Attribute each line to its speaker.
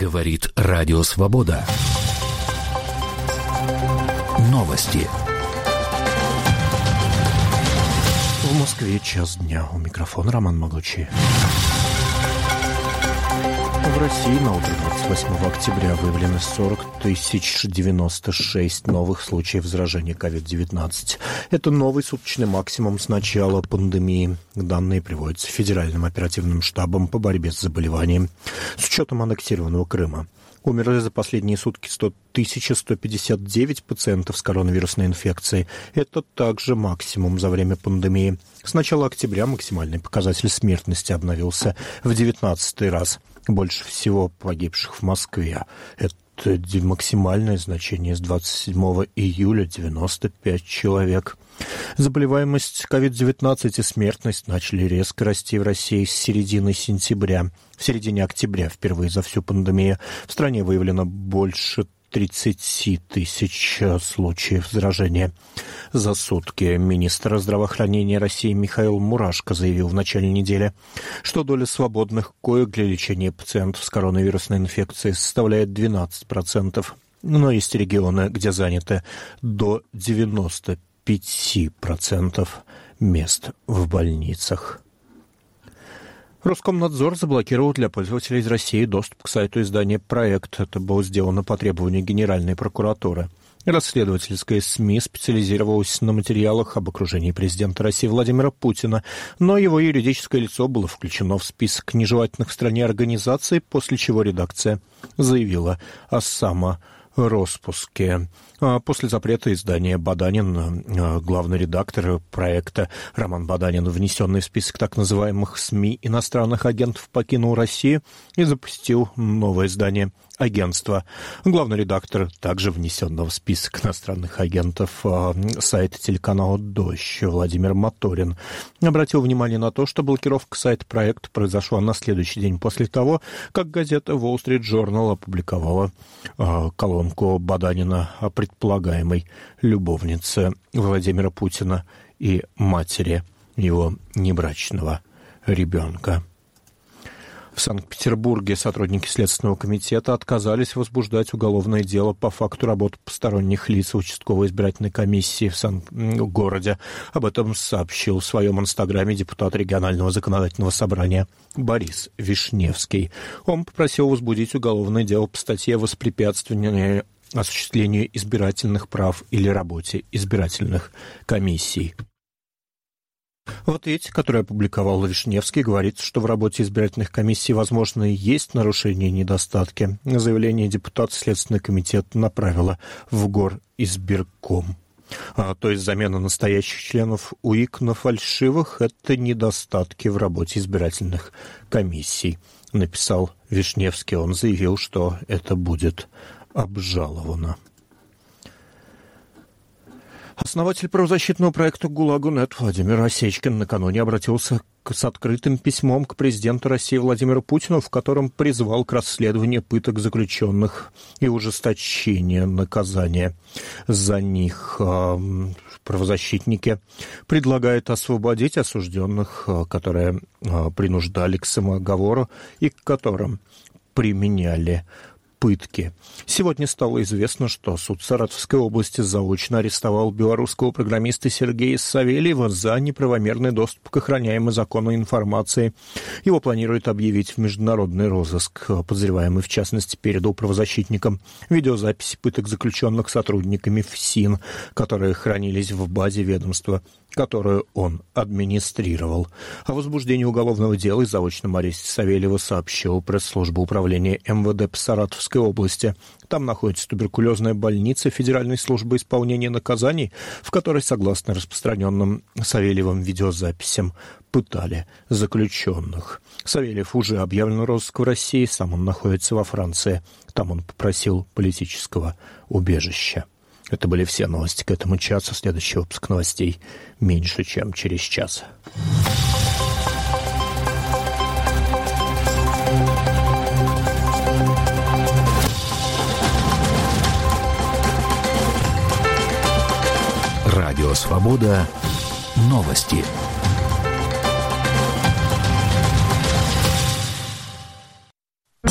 Speaker 1: Говорит Радио Свобода. Новости.
Speaker 2: В Москве час дня. У микрофона Роман Могучий. В России на утро 28 октября выявлено 40 096 новых случаев заражения COVID-19. Это новый суточный максимум с начала пандемии. Данные приводятся Федеральным оперативным штабом по борьбе с заболеванием с учетом аннексированного Крыма. Умерли за последние сутки 159 пациентов с коронавирусной инфекцией. Это также максимум за время пандемии. С начала октября максимальный показатель смертности обновился в 19-й раз. Больше всего погибших в Москве. Это максимальное значение с 27 июля 95 человек. Заболеваемость COVID-19 и смертность начали резко расти в России с середины сентября. В середине октября впервые за всю пандемию в стране выявлено больше 30 тысяч случаев заражения за сутки. Министр здравоохранения России Михаил Мурашко заявил в начале недели, что доля свободных коек для лечения пациентов с коронавирусной инфекцией составляет 12%. Но есть регионы, где занято до 95% мест в больницах. Роскомнадзор заблокировал для пользователей из России доступ к сайту издания «Проект». Это было сделано по требованию Генеральной прокуратуры. Расследовательская СМИ специализировалась на материалах об окружении президента России Владимира Путина, но его юридическое лицо было включено в список нежелательных в стране организаций, после чего редакция заявила о самороспуске. После запрета издания «Баданин», главный редактор проекта Роман Баданин, внесенный в список так называемых СМИ иностранных агентов, покинул Россию и запустил новое издание агентства. Главный редактор также внесенного в список иностранных агентов сайта телеканала «Дождь» Владимир Моторин обратил внимание на то, что блокировка сайта «Проект» произошла на следующий день после того, как газета Wall Street Journal опубликовала колонку Баданина о предполагаемой любовнице Владимира Путина и матери его небрачного ребенка. В Санкт-Петербурге сотрудники Следственного комитета отказались возбуждать уголовное дело по факту работы посторонних лиц в участковой избирательной комиссии в городе. Об этом сообщил в своем инстаграме депутат регионального законодательного собрания Борис Вишневский. Он попросил возбудить уголовное дело по статье «Воспрепятствование осуществлению избирательных прав или работе избирательных комиссий». В ответе, который опубликовал Вишневский, говорится, что в работе избирательных комиссий, возможно, и есть нарушения и недостатки. Заявление депутата Следственный комитет направила в Горизбирком. То есть замена настоящих членов УИК на фальшивых – это недостатки в работе избирательных комиссий, написал Вишневский. Он заявил, что это будет обжаловано. Основатель правозащитного проекта «ГУЛАГу.нет» Владимир Осечкин накануне обратился с открытым письмом к президенту России Владимиру Путину, в котором призвал к расследованию пыток заключенных и ужесточения наказания за них. Правозащитники предлагают освободить осужденных, которые принуждали к самооговору и к которым применяли пытки. Сегодня стало известно, что суд Саратовской области заочно арестовал белорусского программиста Сергея Савельева за неправомерный доступ к охраняемой законной информации. Его планируют объявить в международный розыск. Подозреваемый, в частности, передал правозащитникам видеозаписи пыток заключенных сотрудниками ФСИН, которые хранились в базе ведомства, которую он администрировал. О возбуждении уголовного дела и заочном аресте Савельева сообщила пресс-служба управления МВД по Саратовской области. Там находится туберкулезная больница Федеральной службы исполнения наказаний, в которой, согласно распространенным Савельевым видеозаписям, пытали заключенных. Савельев уже объявлен в розыск в России, сам он находится во Франции. Там он попросил политического убежища. Это были все новости к этому часу. Следующий выпуск новостей меньше, чем через час.
Speaker 1: Радио «Свобода». Новости.